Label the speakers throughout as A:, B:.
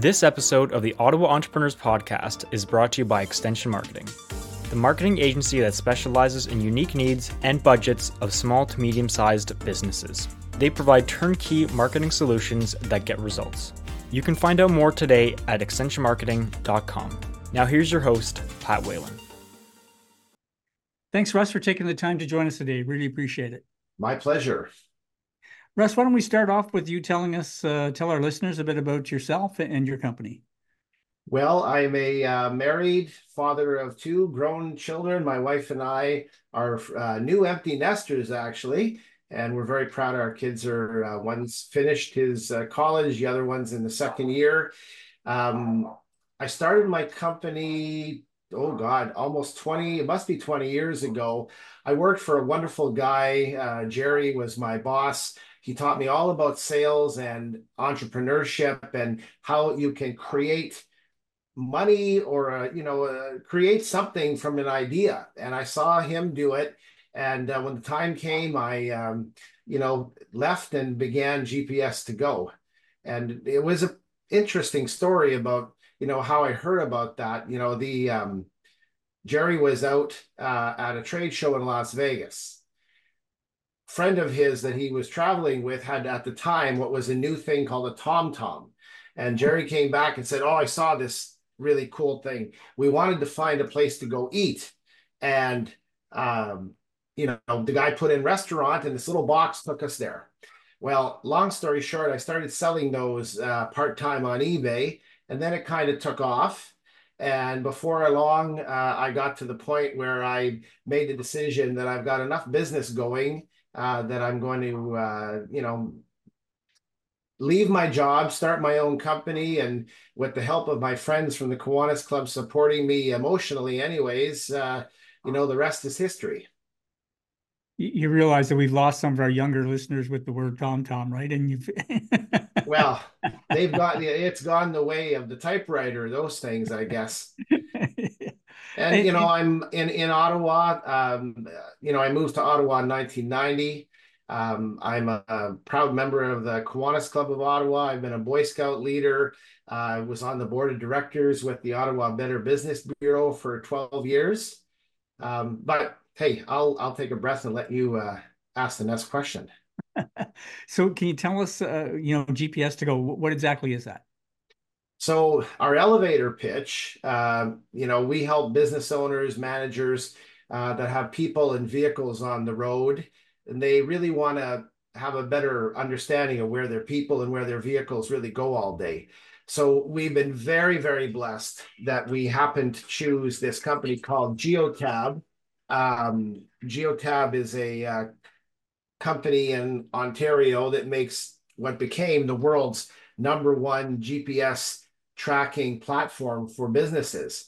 A: This episode of the Ottawa Entrepreneurs Podcast is brought to you by Extension Marketing, the marketing agency that specializes in unique needs and budgets of small to medium-sized businesses. They provide turnkey marketing solutions that get results. You can find out more today at extensionmarketing.com. Now here's your host, Pat Whalen.
B: Thanks, Russ, for taking the time to join us today. Really appreciate it.
C: My pleasure.
B: Russ, why don't we start off with you telling us, tell our listeners a bit about yourself and your company.
C: Well, I'm a married father of two grown children. My wife and I are new empty nesters, actually, and we're very proud. Our kids are, one's finished his college, the other one's in the second year. I started my company, oh God, almost 20, it must be 20 years ago. I worked for a wonderful guy. Jerry was my boss. He taught me all about sales and entrepreneurship and how you can create money or, create something from an idea. And I saw him do it. And when the time came, I, left and began GPS to Go. And it was an interesting story about, how I heard about that. Jerry was out at a trade show in Las Vegas. Friend of his that he was traveling with had at the time what was a new thing called a TomTom. And Jerry came back and said, "Oh, I saw this really cool thing. We wanted to find a place to go eat." And, the guy put in restaurant and this little box took us there. Well, long story short, I started selling those part-time on eBay, and then it kind of took off. And before long, I got to the point where I made the decision that I've got enough business going that I'm going to, leave my job, start my own company, and with the help of my friends from the Kiwanis Club supporting me emotionally anyways, the rest is history.
B: You realize that we've lost some of our younger listeners with the word TomTom, right? And you've
C: Well, it's gone the way of the typewriter, those things, I guess. And, I'm in Ottawa. I moved to Ottawa in 1990. I'm a proud member of the Kiwanis Club of Ottawa. I've been a Boy Scout leader. I was on the board of directors with the Ottawa Better Business Bureau for 12 years. But hey, I'll take a breath and let you ask the next question.
B: So can you tell us, GPS to Go, what exactly is that?
C: So our elevator pitch, we help business owners, managers that have people and vehicles on the road, and they really want to have a better understanding of where their people and where their vehicles really go all day. So we've been very, very blessed that we happened to choose this company called Geotab. Geotab is a company in Ontario that makes what became the world's #1 GPS tracking platform for businesses.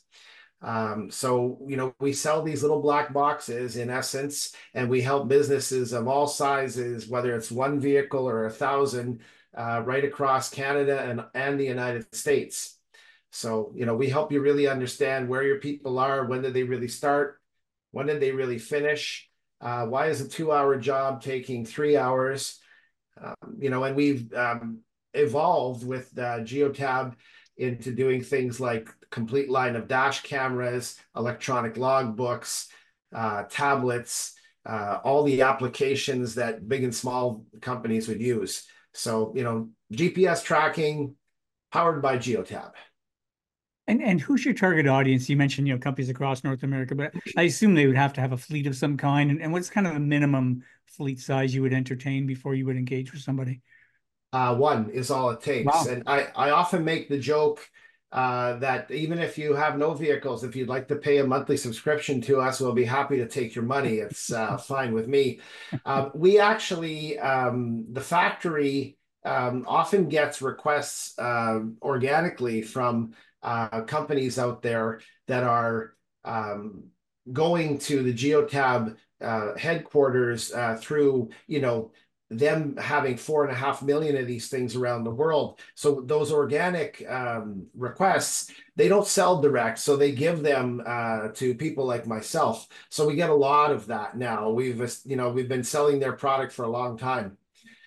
C: We sell these little black boxes in essence, and we help businesses of all sizes, whether it's one vehicle or 1,000, right across Canada and the United States. So, we help you really understand where your people are, when did they really start, when did they really finish, why is a 2-hour job taking 3 hours, and we've evolved with Geotab into doing things like complete line of dash cameras, electronic logbooks, tablets, all the applications that big and small companies would use. So, GPS tracking powered by Geotab.
B: And who's your target audience? You mentioned, companies across North America, but I assume they would have to have a fleet of some kind. And what's kind of the minimum fleet size you would entertain before you would engage with somebody?
C: One is all it takes.
B: Wow.
C: And I often make the joke that even if you have no vehicles, if you'd like to pay a monthly subscription to us, we'll be happy to take your money. It's fine with me. We actually, the factory often gets requests organically from companies out there that are going to the Geotab headquarters through, them having 4.5 million of these things around the world. So those organic requests, they don't sell direct, so they give them to people like myself. So we get a lot of that now. We've been selling their product for a long time.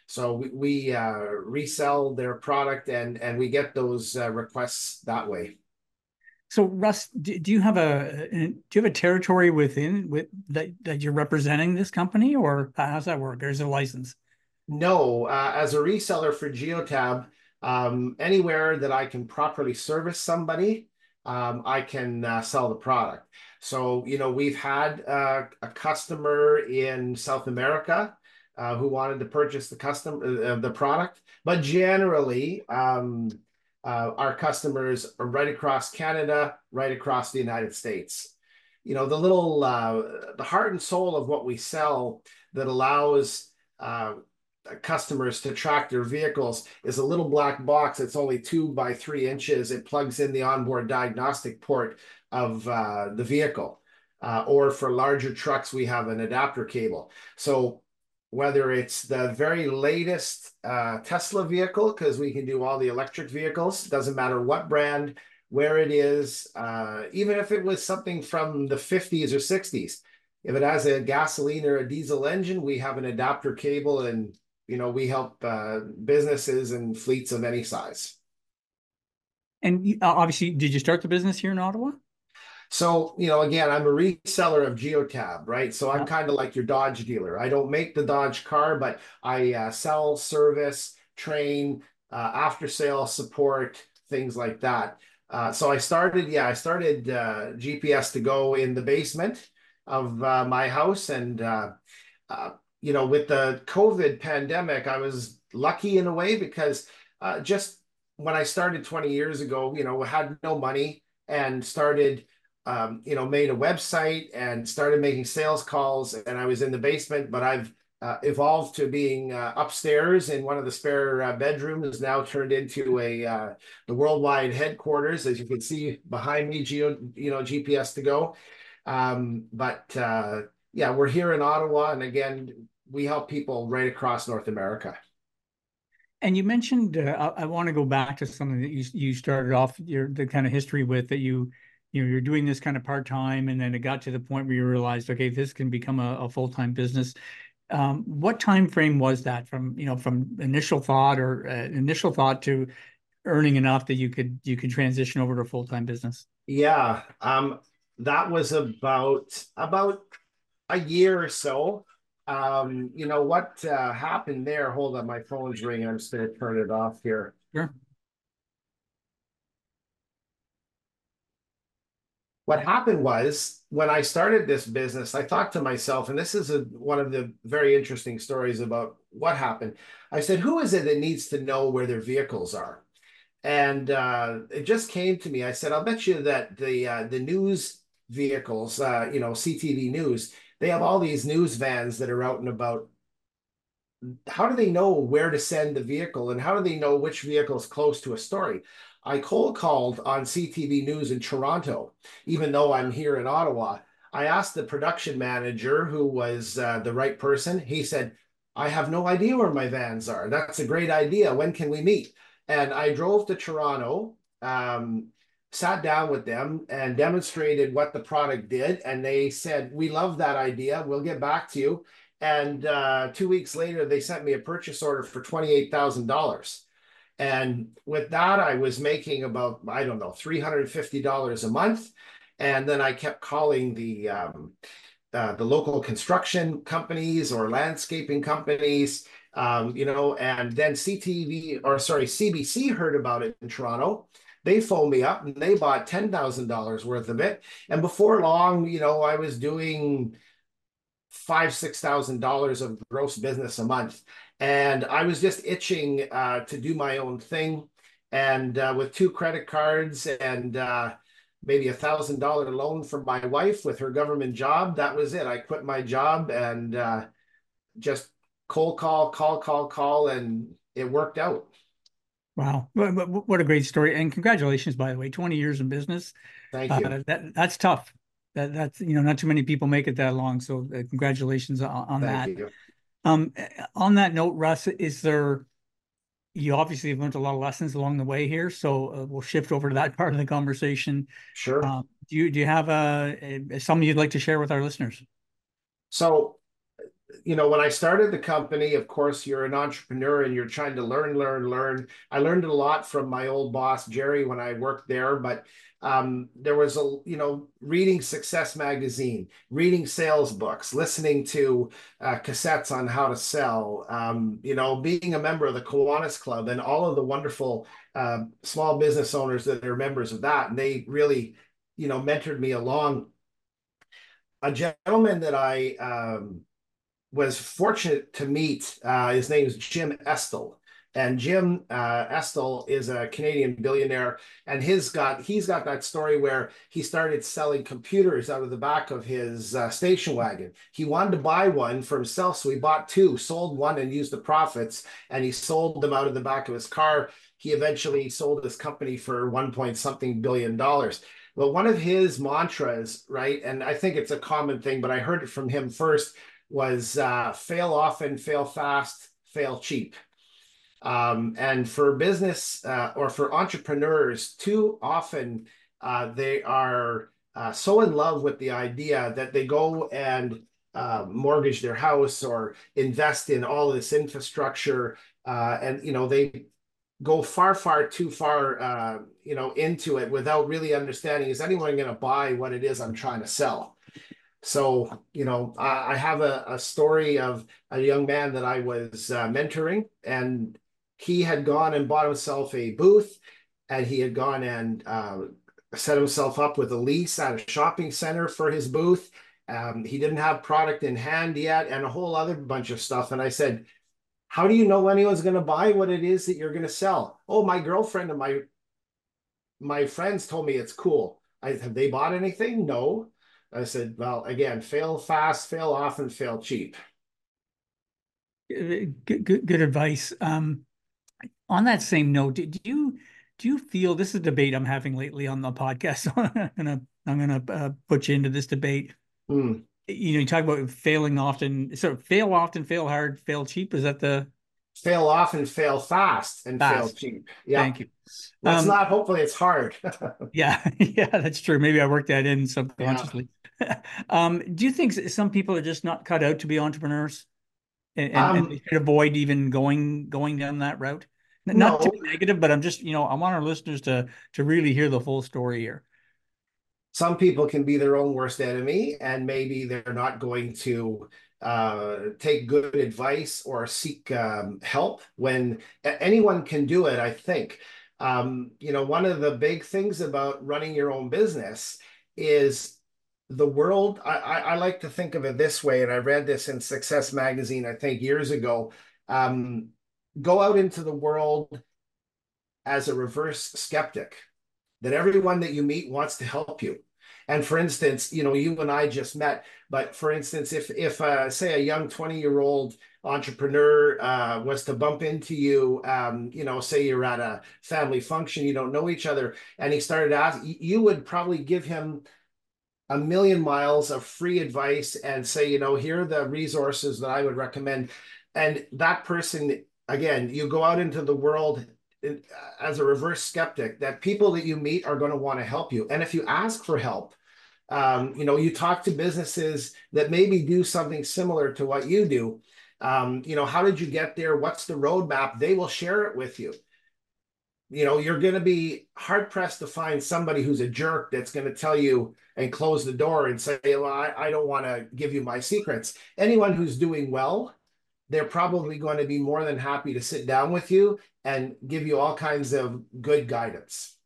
C: So we resell their product, and we get those requests that way.
B: So Russ, do you have a territory within that you're representing this company, or how's that work? There's a license.
C: No, as a reseller for Geotab, anywhere that I can properly service somebody, I can sell the product. So, we've had a customer in South America who wanted to purchase the product, but generally, our customers are right across Canada, right across the United States. The heart and soul of what we sell that allows customers to track their vehicles is a little black box. It's only 2 by 3 inches. It plugs in the onboard diagnostic port of the vehicle. Or for larger trucks, we have an adapter cable. So whether it's the very latest Tesla vehicle, because we can do all the electric vehicles, doesn't matter what brand, where it is, even if it was something from the 50s or 60s. If it has a gasoline or a diesel engine, we have an adapter cable, and we help businesses and fleets of any size.
B: And obviously, did you start the business here in Ottawa?
C: So, again, I'm a reseller of Geotab, right? So I'm kind of like your Dodge dealer. I don't make the Dodge car, but I sell, service, train, after sale support, things like that. So I started GPS to go in the basement of my house. And, with the COVID pandemic, I was lucky in a way because just when I started 20 years ago, had no money and started made a website and started making sales calls, and I was in the basement, but I've evolved to being upstairs in one of the spare bedrooms, now turned into the worldwide headquarters, as you can see behind me, GPS to go. Yeah, we're here in Ottawa, and again, we help people right across North America.
B: And you mentioned, I want to go back to something that you started off the kind of history with, that you're doing this kind of part-time, and then it got to the point where you realized, okay, this can become a full-time business. What time frame was that from initial thought to earning enough that you could transition over to a full-time business?
C: Yeah, that was about a year or so. What happened there? Hold on, my phone's ringing. I'm just going to turn it off here.
B: Sure.
C: What happened was, when I started this business, I thought to myself, and this is one of the very interesting stories about what happened. I said, who is it that needs to know where their vehicles are? And it just came to me. I said, I'll bet you that the news vehicles, CTV News, they have all these news vans that are out and about. How do they know where to send the vehicle, and how do they know which vehicle is close to a story? I cold called on CTV News in Toronto, even though I'm here in Ottawa. I asked the production manager, who was the right person. He said, I have no idea where my vans are. That's a great idea. When can we meet? And I drove to Toronto, sat down with them and demonstrated what the product did. And they said, we love that idea. We'll get back to you. And 2 weeks later, they sent me a purchase order for $28,000. And with that, I was making about, I don't know, $350 a month. And then I kept calling the local construction companies or landscaping companies, and then CBC heard about it in Toronto. They phoned me up and they bought $10,000 worth of it. And before long, I was doing $5,000-6,000 of gross business a month. And I was just itching to do my own thing. And with 2 credit cards and maybe $1,000 loan from my wife with her government job, that was it. I quit my job and just cold call, and it worked out.
B: Wow. What a great story. And congratulations, by the way, 20 years in business.
C: Thank you.
B: That's tough. That's not too many people make it that long. So congratulations on that.
C: Thank you.
B: On that note, Russ, you obviously have learned a lot of lessons along the way here. So we'll shift over to that part of the conversation.
C: Sure.
B: Do you have something you'd like to share with our listeners?
C: So when I started the company, of course, you're an entrepreneur and you're trying to learn. I learned a lot from my old boss, Jerry, when I worked there, but there was reading Success Magazine, reading sales books, listening to cassettes on how to sell, being a member of the Kiwanis Club and all of the wonderful small business owners that are members of that. And they really, mentored me along. A gentleman that I was fortunate to meet. His name is Jim Estill. And Jim Estill is a Canadian billionaire, and he's got that story where he started selling computers out of the back of his station wagon. He wanted to buy one for himself, so he bought two, sold one, and used the profits, and he sold them out of the back of his car. He eventually sold his company for 1 point something billion. But one of his mantras, right, and I think it's a common thing, but I heard it from him first, was fail often, fail fast, fail cheap. And for business or for entrepreneurs, too often they are so in love with the idea that they go and mortgage their house or invest in all this infrastructure. And, they go far too far, into it without really understanding, is anyone going to buy what it is I'm trying to sell? So, I have a story of a young man that I was mentoring, and he had gone and bought himself a booth, and he had gone and set himself up with a lease at a shopping center for his booth. He didn't have product in hand yet and a whole other bunch of stuff. And I said, how do you know anyone's going to buy what it is that you're going to sell? Oh, my girlfriend and my friends told me it's cool. Have they bought anything? No. I said, well, again, fail fast, fail often, fail cheap.
B: Good advice. On that same note, do you feel, this is a debate I'm having lately on the podcast? So I'm gonna put you into this debate. You talk about failing often, sort of fail often, fail hard, fail cheap. Is that the
C: fail often, fail fast, and fail cheap? Yeah.
B: Thank you.
C: Hopefully it's hard.
B: Yeah, that's true. Maybe I worked that in subconsciously. Yeah. Do you think some people are just not cut out to be entrepreneurs, and they should avoid even going down that route? Not to be negative, but I'm just, I want our listeners to really hear the full story here.
C: Some people can be their own worst enemy, and maybe they're not going to take good advice or seek help when anyone can do it, I think. One of the big things about running your own business is the world. I like to think of it this way, and I read this in Success Magazine, I think years ago. Go out into the world as a reverse skeptic, that everyone that you meet wants to help you. And for instance, you and I just met, but for instance, if say a young 20-year-old entrepreneur was to bump into you, say you're at a family function, you don't know each other, and he started asking, you would probably give him a million miles of free advice and say, here are the resources that I would recommend. And that person, again, you go out into the world as a reverse skeptic, that people that you meet are going to want to help you. And if you ask for help, you talk to businesses that maybe do something similar to what you do. How did you get there? What's the roadmap? They will share it with you. You're going to be hard pressed to find somebody who's a jerk that's going to tell you and close the door and say, well, I don't want to give you my secrets. Anyone who's doing well, they're probably going to be more than happy to sit down with you and give you all kinds of good guidance.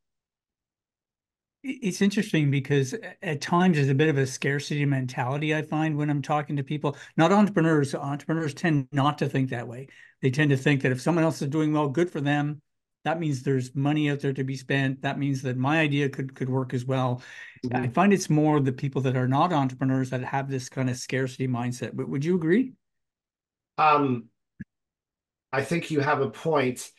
B: It's interesting because at times there's a bit of a scarcity mentality, I find, when I'm talking to people, not entrepreneurs. Entrepreneurs tend not to think that way. They tend to think that if someone else is doing well, good for them. That means there's money out there to be spent. That means that my idea could work as well. Mm-hmm. I find it's more the people that are not entrepreneurs that have this kind of scarcity mindset. But would you agree?
C: I think you have a point.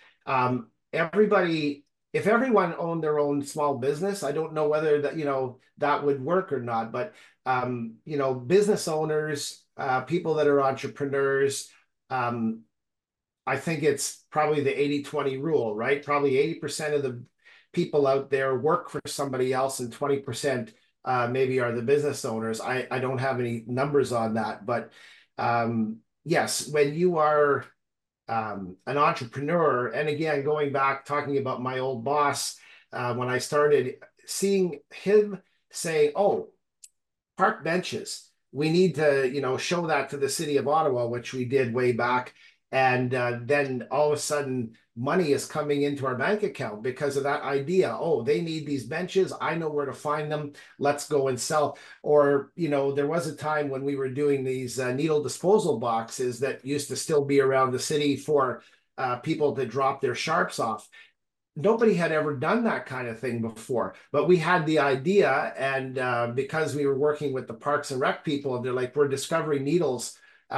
C: If everyone owned their own small business, I don't know whether that, that would work or not. But, business owners, people that are entrepreneurs, I think it's probably the 80-20 rule, right? Probably 80% of the people out there work for somebody else, and 20% maybe are the business owners. I don't have any numbers on that, but Yes, when you are an entrepreneur, and again, going back, talking about my old boss, when I started seeing him say, oh, park benches. We need to, show that to the city of Ottawa, which we did way back. And then all of a sudden, money is coming into our bank account because of that idea. Oh, they need these benches. I know where to find them. Let's go and sell. Or, there was a time when we were doing these needle disposal boxes that used to still be around the city for people to drop their sharps off. Nobody had ever done that kind of thing before, but we had the idea, and because we were working with the Parks and Rec people, and they're like, we're discovering needles,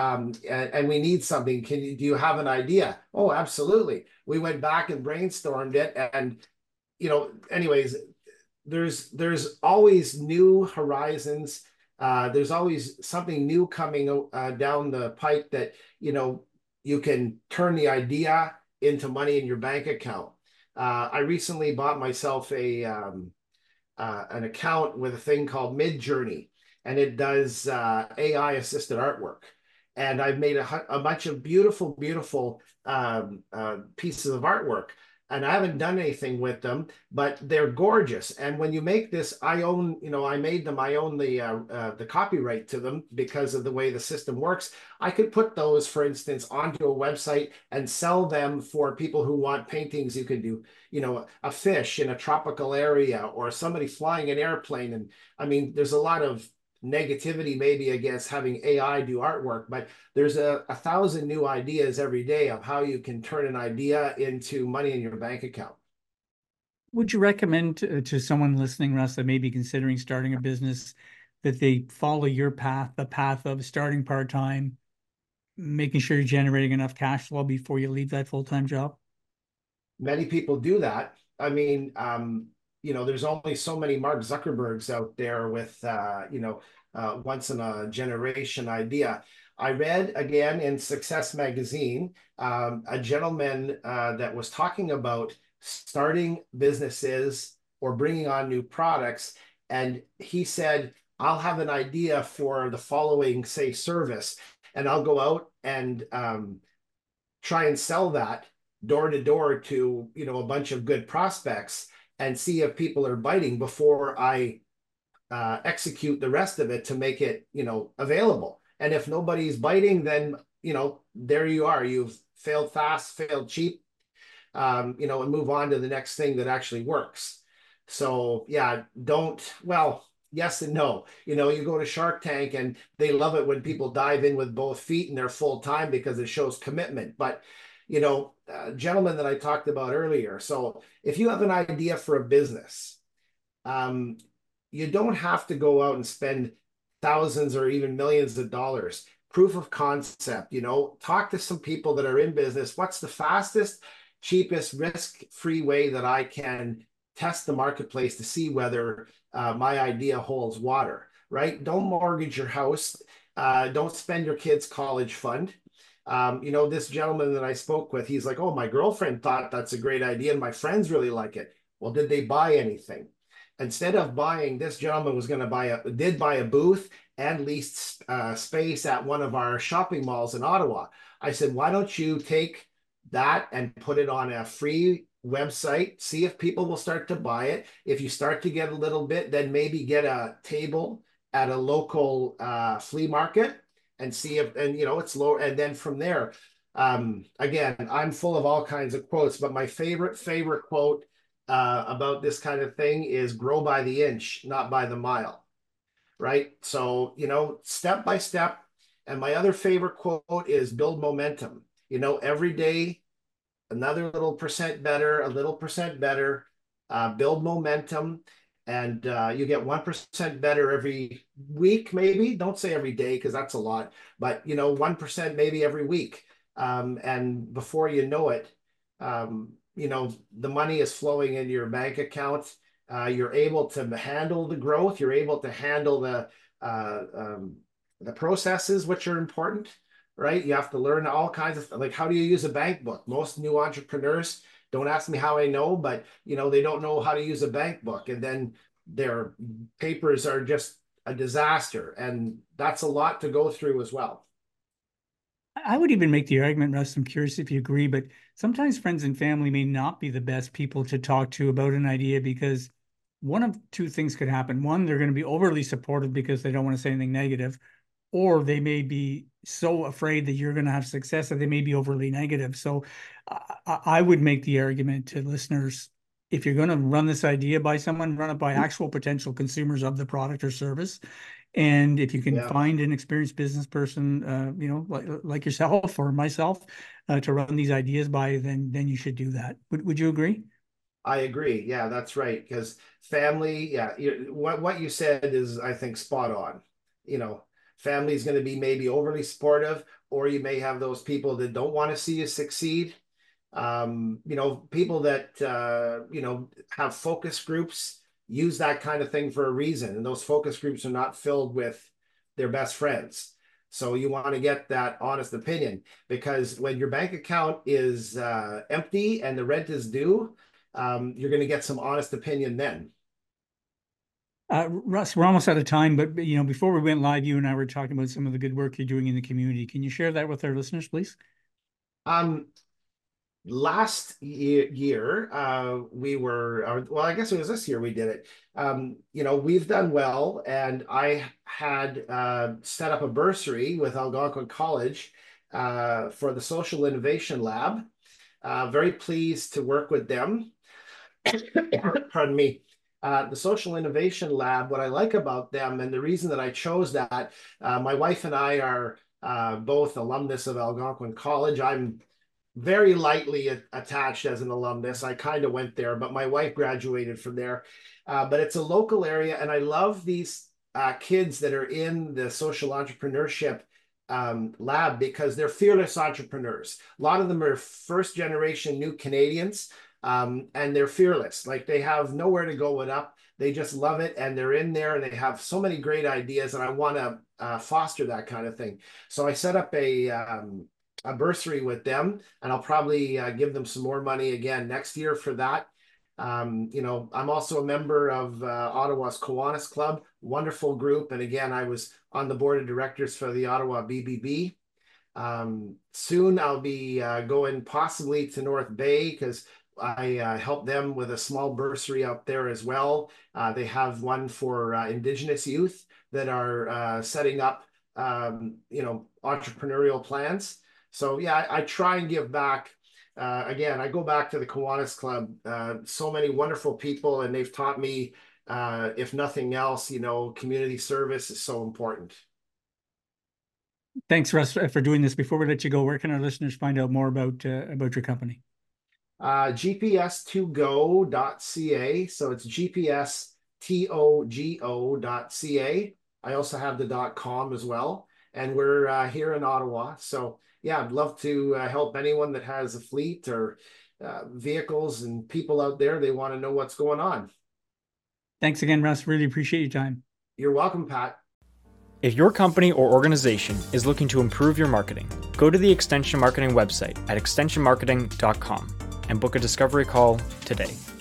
C: and we need something. Do you have an idea? Oh, absolutely. We went back and brainstormed it, and anyways, there's always new horizons. There's always something new coming down the pipe that you can turn the idea into money in your bank account. I recently bought myself an account with a thing called Midjourney, and it does AI assisted artwork. And I've made a bunch of beautiful, beautiful pieces of artwork. And I haven't done anything with them, but they're gorgeous. And when you make this, I made them. I own the copyright to them because of the way the system works. I could put those, for instance, onto a website and sell them for people who want paintings. You could do, a fish in a tropical area or somebody flying an airplane. And I mean, there's a lot of negativity maybe against having AI do artwork, but there's a thousand new ideas every day of how you can turn an idea into money in your bank account.
B: Would you recommend to someone listening, Russ, that may be considering starting a business, that they follow your path, the path of starting part-time, making sure you're generating enough cash flow before you leave that full-time job?
C: Many people do that. I mean, there's only so many Mark Zuckerbergs out there with, once in a generation idea. I read again in Success Magazine, a gentleman that was talking about starting businesses or bringing on new products. And he said, I'll have an idea for the following, say, service, and I'll go out and try and sell that door to door to, a bunch of good prospects and see if people are biting before I execute the rest of it to make it, available. And if nobody's biting, then, there you are. You've failed fast, failed cheap, and move on to the next thing that actually works. So yeah, yes and no. You go to Shark Tank and they love it when people dive in with both feet and they're full time because it shows commitment. But gentleman that I talked about earlier. So if you have an idea for a business, you don't have to go out and spend thousands or even millions of dollars. Proof of concept, talk to some people that are in business. What's the fastest, cheapest, risk-free way that I can test the marketplace to see whether my idea holds water, right? Don't mortgage your house. Don't spend your kids' college fund. This gentleman that I spoke with, he's like, oh, my girlfriend thought that's a great idea and my friends really like it. Well, did they buy anything? Instead of buying, this gentleman was going to did buy a booth and leased space at one of our shopping malls in Ottawa. I said, why don't you take that and put it on a free website, see if people will start to buy it. If you start to get a little bit, then maybe get a table at a local flea market and see if, and it's lower. And then from there, again, I'm full of all kinds of quotes, but my favorite quote about this kind of thing is grow by the inch, not by the mile, right? So, step by step. And my other favorite quote is build momentum. Every day, another little percent better, a little percent better, build momentum. And you get 1% better every week, maybe. Don't say every day because that's a lot, but 1% maybe every week. And before you know it, the money is flowing into your bank account. You're able to handle the growth. You're able to handle the processes, which are important, right? You have to learn all kinds of, like, how do you use a bank book? Most new entrepreneurs, don't ask me how I know, but they don't know how to use a bank book, and then their papers are just a disaster, and that's a lot to go through as well.
B: I would even make the argument, Russ, I'm curious if you agree, but sometimes friends and family may not be the best people to talk to about an idea because one of two things could happen. One, they're going to be overly supportive because they don't want to say anything negative, or they may be so afraid that you're going to have success that they may be overly negative. So I would make the argument to listeners, if you're going to run this idea by someone, run it by actual potential consumers of the product or service. And if you can
C: Yeah.
B: find an experienced business person, like yourself or myself, to run these ideas by, then you should do that. Would you agree?
C: I agree. Yeah, that's right. Because family, yeah, what you said is, I think, spot on. You know, family is going to be maybe overly supportive, or you may have those people that don't want to see you succeed. People that have focus groups use that kind of thing for a reason, and those focus groups are not filled with their best friends. So you want to get that honest opinion, because when your bank account is empty and the rent is due, you're going to get some honest opinion then.
B: Russ, we're almost out of time, but before we went live, you and I were talking about some of the good work you're doing in the community. Can you share that with our listeners, please?
C: Last year, I guess it was this year we did it. We've done well, and I had set up a bursary with Algonquin College for the Social Innovation Lab. Very pleased to work with them. Pardon me. The Social Innovation Lab, what I like about them, and the reason that I chose that, my wife and I are both alumnus of Algonquin College. I'm very lightly attached as an alumnus. I kind of went there, but my wife graduated from there. But it's a local area, and I love these kids that are in the social entrepreneurship lab, because they're fearless entrepreneurs. A lot of them are first generation new Canadians, and they're fearless. Like, they have nowhere to go but up. They just love it, and they're in there, and they have so many great ideas, and I want to foster that kind of thing. So I set up a bursary with them, and I'll probably give them some more money again next year for that. I'm also a member of Ottawa's Kiwanis Club, wonderful group. And again, I was on the board of directors for the Ottawa BBB. Soon I'll be going possibly to North Bay, because I help them with a small bursary out there as well. They have one for Indigenous youth that are setting up, entrepreneurial plans. So yeah, I try and give back. Again, I go back to the Kiwanis Club. So many wonderful people, and they've taught me, if nothing else, community service is so important.
B: Thanks, Russ, for doing this. Before we let you go, where can our listeners find out more about your company?
C: GPS2go.ca. So it's GPSTOGO.ca. I also have the .com as well. And we're here in Ottawa. So yeah, I'd love to help anyone that has a fleet or vehicles and people out there. They want to know what's going on.
B: Thanks again, Russ. Really appreciate your time.
C: You're welcome, Pat.
A: If your company or organization is looking to improve your marketing, go to the Extension Marketing website at extensionmarketing.com and book a discovery call today.